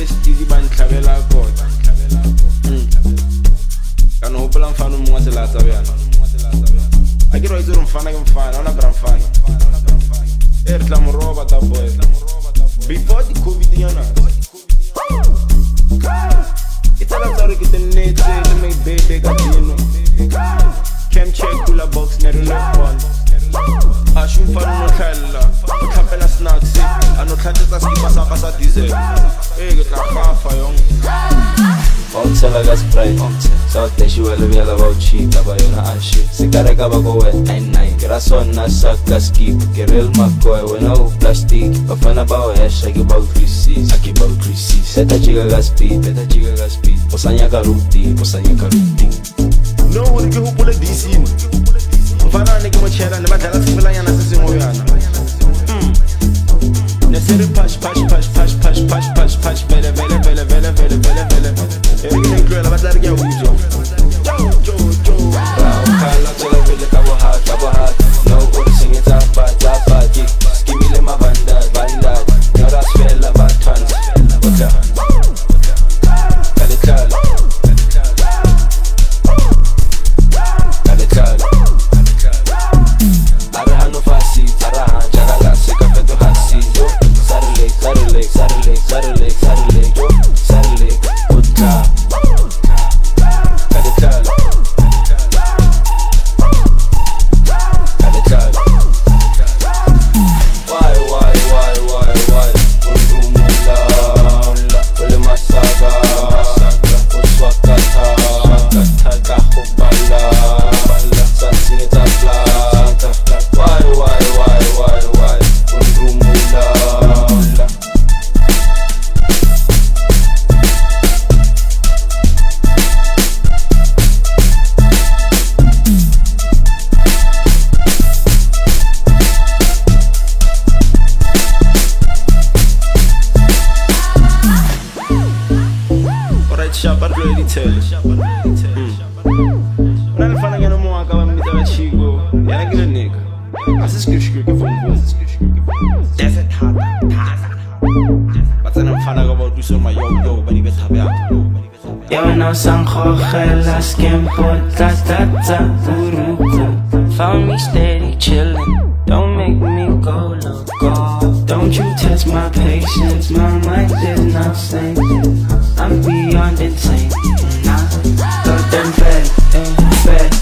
le stizi ba ntlhabela kota ka no hopola mfana mo wa tsela tsa bjana a ke re itse mfana ke mfana ona bra mfana e re tla mo roba ta boy before the covid yana it's all about get the net to make baby got you cam check kula box ne re lokon a shum mfana no tlhalla tlhapela snacks ano tlhatsetsa skipa sa diesel ke tla gafa yong Tell I got Sprite South Dash you well real about cheap Aba yona and shit Sigara ka bago wet and night Kira son na saka skip Kirel McCoy when I hoop plastic Bafana bao hash Aki bao 3Cs Aki bao 3Cs Seta chiga ga speed Posanya ka ruti No uri ke hupule disin Mfana niki mochela Neba dala sifila yana sisi ngoyana Neseri pash Vele Everything girl about that girl Joe Kala tela vele kabo hard No uri singe tapa Skimile ma bandad Nyoras vela batans Wata Kale kala Arahan no fasi Arahan jagala Seka feto hasi Yo Saturday Yo Saturday Wata Shop at ready tell When I find again more I come meet a chico Yeah I get a nigga As a script Desert hot But then I'm finding about to my yo But he better have Yo no sanjo gelas tiempo ta buruta Found me steady chillin'. Don't make me go loco. Don't you test my patience. My mind is not sane. I'm beyond insane. Nah, got them bad,